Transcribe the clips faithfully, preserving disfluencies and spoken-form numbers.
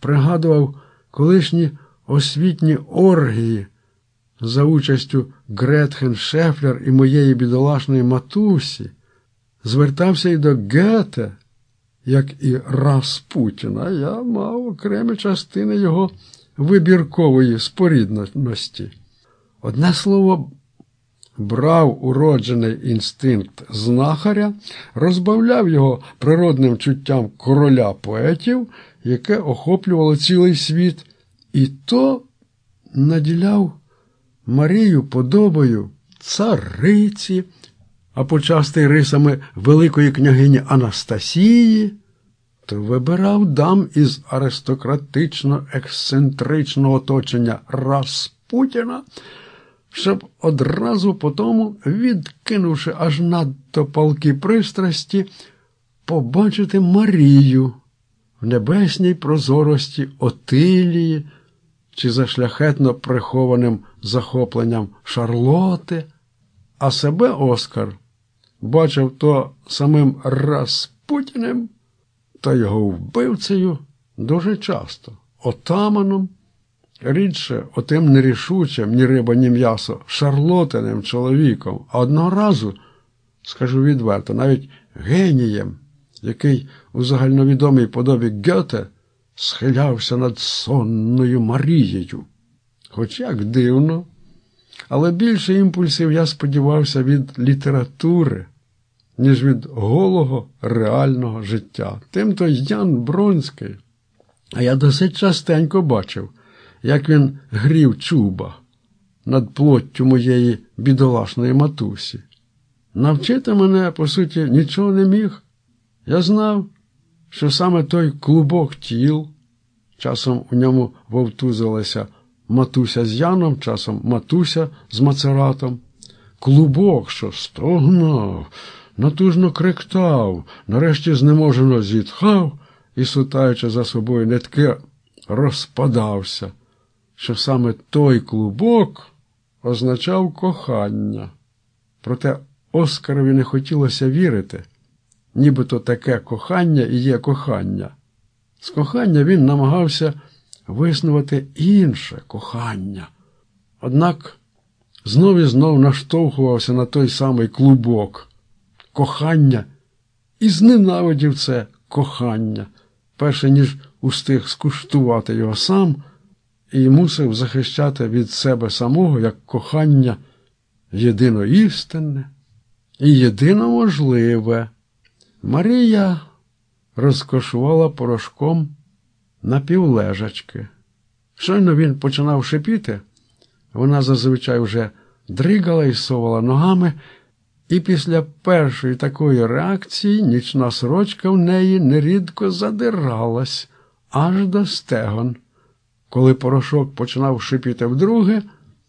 пригадував колишні освітні оргії за участю Гретхен Шефлер і моєї бідолашної матусі, звертався і до Гете, як і Распутіна. Я мав окремі частини його вибіркової спорідненості. Одне слово, брав уроджений інстинкт знахаря, розбавляв його природним чуттям короля поетів, яке охоплювало цілий світ, і то наділяв Марію подобою цариці, а почасти рисами великої княгині Анастасії, то вибирав дам із аристократично-ексцентричного оточення Распутіна, щоб одразу потому, відкинувши аж надто палкі пристрасті, побачити Марію в небесній прозорості Отилії чи за шляхетно прихованим захопленням Шарлоти, а себе Оскар бачив то самим Распутіним, та його вбивцею дуже часто, отаманом, рідше отим нерішучим, ні риба, ні м'ясо, Шарлотиним чоловіком, а одного разу, скажу відверто, навіть генієм, який у загальновідомій подобі Гьоте схилявся над сонною Марією. Хоч як дивно, але більше імпульсів я сподівався від літератури, ніж від голого реального життя. Тимто Ян Бронський, а я досить частенько бачив, як він грів чуба над плоттю моєї бідолашної матусі. Навчити мене, по суті, нічого не міг. Я знав, що саме той клубок тіл, часом у ньому вовтузилася матуся з Яном, часом матуся з Мацератом, клубок, що стогнав, натужно криктав, нарешті знеможено зітхав і, сутаючи за собою нитки, розпадався, що саме той клубок означав кохання. Проте Оскарові не хотілося вірити, нібито таке кохання і є кохання. З кохання він намагався виснувати інше кохання. Однак знов і знов наштовхувався на той самий клубок кохання і зненавидів це кохання, перше ніж устиг скуштувати його сам, і мусив захищати від себе самого як кохання єдино істинне і єдино можливе. Марія розкошувала порошком напівлежачки. Щойно він починав шипіти, вона зазвичай вже дригала і совала ногами, і після першої такої реакції нічна сорочка в неї нерідко задиралась аж до стегон. Коли порошок починав шипіти вдруге,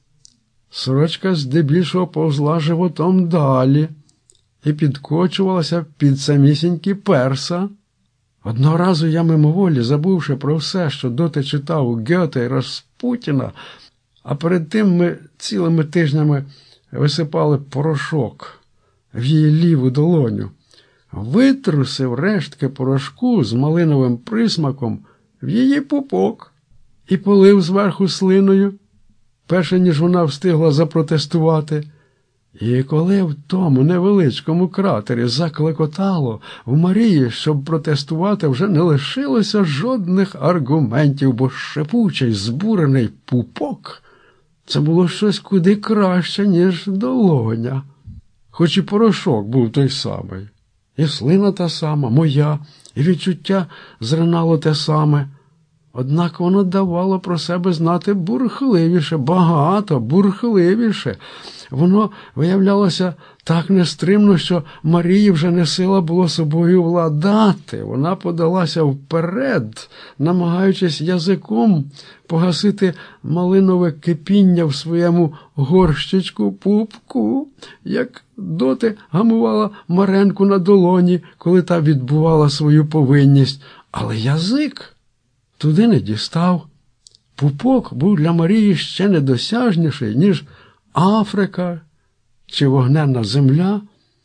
сорочка здебільшого повзла животом далі і підкочувалася під самісінькі перса. Одного разу я мимоволі, забувши про все, що доти читав у Гьоте і Распутіна, а перед тим ми цілими тижнями висипали порошок в її ліву долоню, витрусив рештки порошку з малиновим присмаком в її пупок і полив зверху слиною, перше ніж вона встигла запротестувати. І коли в тому невеличкому кратері заклекотало в Марії, щоб протестувати, вже не лишилося жодних аргументів, бо шипучий, збурений пупок – це було щось куди краще, ніж долоня. Хоч і порошок був той самий, і слина та сама, моя, і відчуття зринало те саме. Однак воно давало про себе знати бурхливіше, багато бурхливіше. Воно виявлялося так нестримно, що Марії вже не сила було собою владати. Вона подалася вперед, намагаючись язиком погасити малинове кипіння в своєму горщичку пупку, як доти гамувала Маренку на долоні, коли та відбувала свою повинність. Але язик туди не дістав. Пупок був для Марії ще недосяжніший, ніж Африка чи вогненна земля.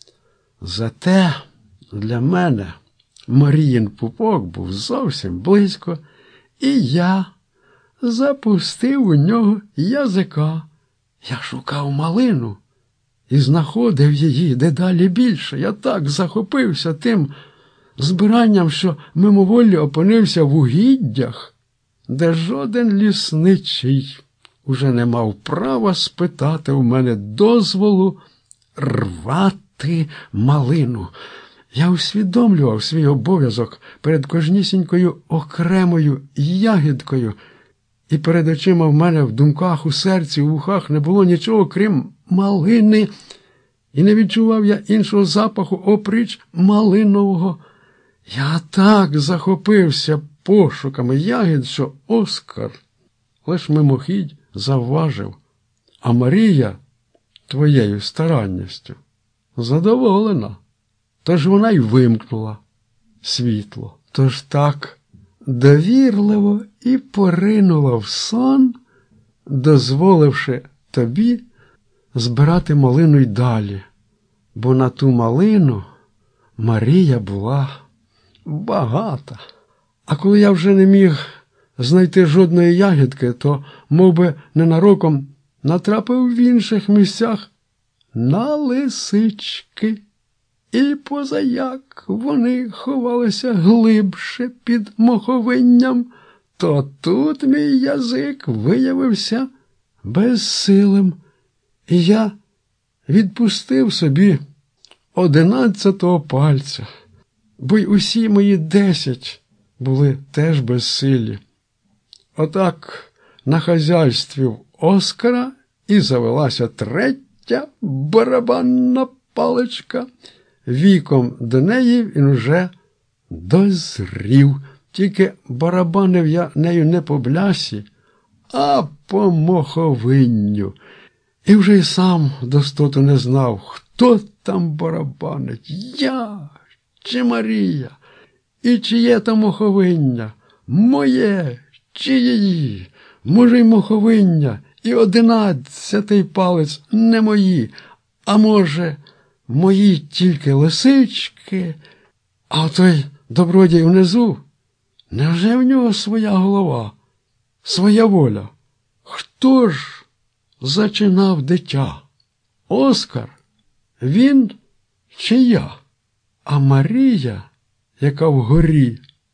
Зате для мене Маріїн пупок був зовсім близько, І я запустив у нього язика. Я шукав малину і знаходив її дедалі більше. Я так захопився тим збиранням, що мимоволі опинився в угіддях, де жоден лісничий уже не мав права спитати у мене дозволу рвати малину. Я усвідомлював свій обов'язок перед кожнісінькою окремою ягідкою, і перед очима в мене в думках, у серці, у вухах не було нічого, крім малини, і не відчував я іншого запаху опріч малинового. Я так захопився пошуками ягід, що Оскар лиш мимохідь завважив, а Марія твоєю старанністю задоволена. Тож вона й вимкнула світло. Тож так довірливо і поринула в сон, дозволивши тобі збирати малину й далі. Бо на ту малину Марія була багата. А коли я вже не міг знайти жодної ягідки, то, мов би, ненароком натрапив в інших місцях на лисички. І позаяк вони ховалися глибше під моховинням, то тут мій язик виявився безсилим, і я відпустив собі одинадцятого пальця, бо й усі мої десять були теж безсилі. Отак на хазяйстві в Оскара і завелася третя барабанна паличка. Віком до неї він уже дозрів, тільки барабанив я нею не по блясі, а по моховинню. І вже й сам достоту не знав, хто там барабанить, я чи Марія, і чиє там моховиння, моє чи її, може й моховиння, і одинадцятий палець не мої, а може, мої тільки лисички, а той добродій внизу, невже в нього своя голова, своя воля? Хто ж зачинав дитя? Оскар? Він чи я? А Марія, яка вгорі,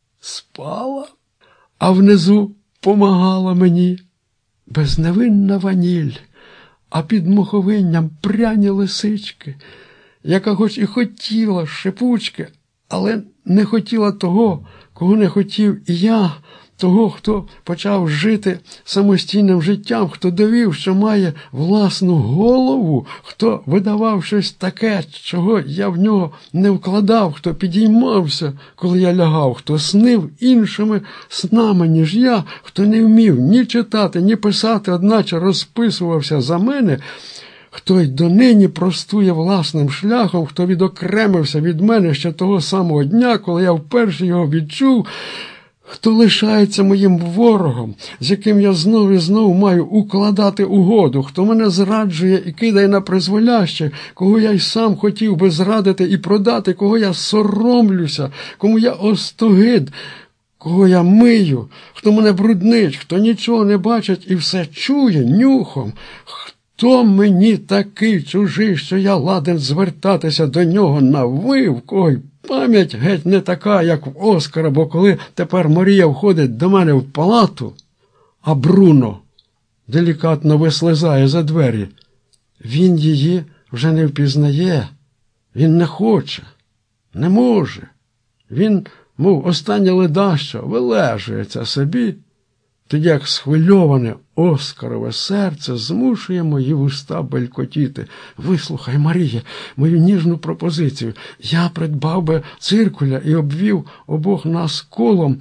спала, а внизу помагала мені. Безневинна ваніль, а під моховинням пряні лисички, яка хоч і хотіла шипучки, але не хотіла того, кого не хотів і я, того, хто почав жити самостійним життям, хто довів, що має власну голову, хто видавав щось таке, чого я в нього не вкладав, хто підіймався, коли я лягав, хто снив іншими снами, ніж я, хто не вмів ні читати, ні писати, одначе розписувався за мене, хто й донині простує власним шляхом, хто відокремився від мене ще того самого дня, коли я вперше його відчув, хто лишається моїм ворогом, з яким я знов і знов маю укладати угоду, хто мене зраджує і кидає на призволяще, кого я й сам хотів би зрадити і продати, кого я соромлюся, кому я остогид, кого я мию, хто мене бруднить, хто нічого не бачить і все чує нюхом, хто мені такий чужий, що я ладен звертатися до нього на ви, в кого й пам'ять геть не така, як в Оскара, бо коли тепер Марія входить до мене в палату, а Бруно делікатно вислизає за двері, він її вже не впізнає, він не хоче, не може. Він, мов останнє ледащо, вилежується собі, тоді як схвильоване Оскарове серце змушує мої вуста белькотіти. Вислухай, Марія, мою ніжну пропозицію. Я придбав би циркуля і обвів обох нас колом.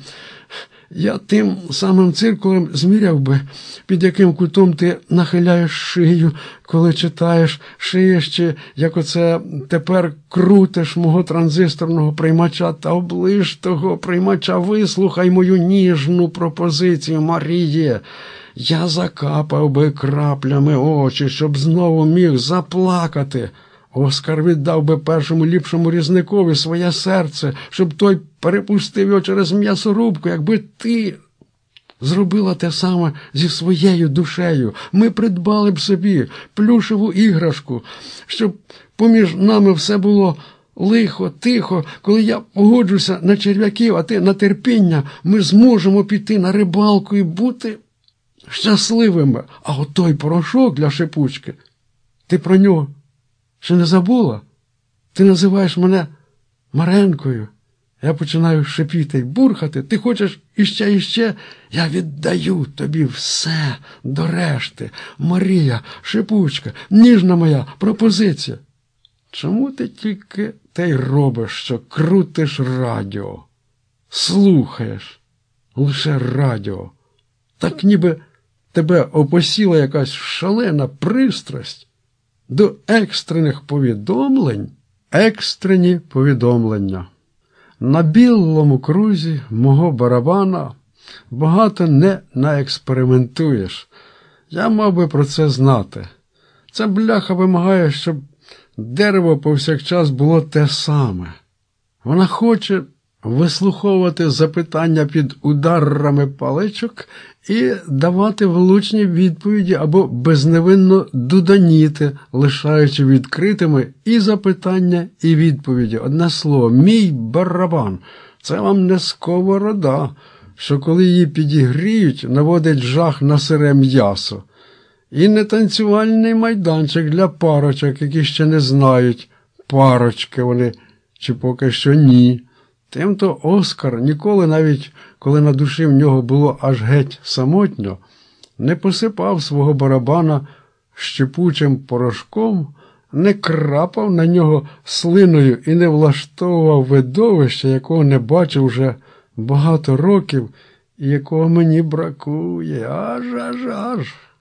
Я тим самим циркулем зміряв би, під яким кутом ти нахиляєш шию, коли читаєш, шиєш чи, як оце тепер крутиш мого транзисторного приймача, та оближ того приймача, вислухай мою ніжну пропозицію, Маріє. Я закапав би краплями очі, щоб знову міг заплакати. Оскар віддав би першому ліпшому різникові своє серце, щоб той перепустив його через м'ясорубку, якби ти зробила те саме зі своєю душею. Ми придбали б собі плюшеву іграшку, щоб поміж нами все було лихо, тихо. Коли я погоджуся на черв'яків, а ти на терпіння, ми зможемо піти на рибалку і бути щасливими. А от той порошок для шипучки, ти про нього ще не забула? Ти називаєш мене Маренкою. Я починаю шипіти й бурхати. Ти хочеш іще, іще? Я віддаю тобі все до решти. Марія, шипучка, ніжна моя пропозиція. Чому ти тільки те й робиш, що крутиш радіо? Слухаєш лише радіо. Так ніби тебе опосіла якась шалена пристрасть до екстрених повідомлень. Екстрені повідомлення. На білому крузі мого барабана багато не наекспериментуєш. Я мав би про це знати. Ця бляха вимагає, щоб дерево повсякчас було те саме. Вона хоче вислуховувати запитання під ударами паличок і давати влучні відповіді або безневинно дуданіти, лишаючи відкритими і запитання, і відповіді. Одне слово, мій барабан – це вам не сковорода, що коли її підігріють, наводить жах на сире м'ясо. І не танцювальний майданчик для парочок, які ще не знають, парочки вони чи поки що ні. Тимто Оскар ніколи, навіть коли на душі в нього було аж геть самотньо, не посипав свого барабана щепучим порошком, не крапав на нього слиною і не влаштовував видовище, якого не бачив вже багато років і якого мені бракує. Аж, аж, аж.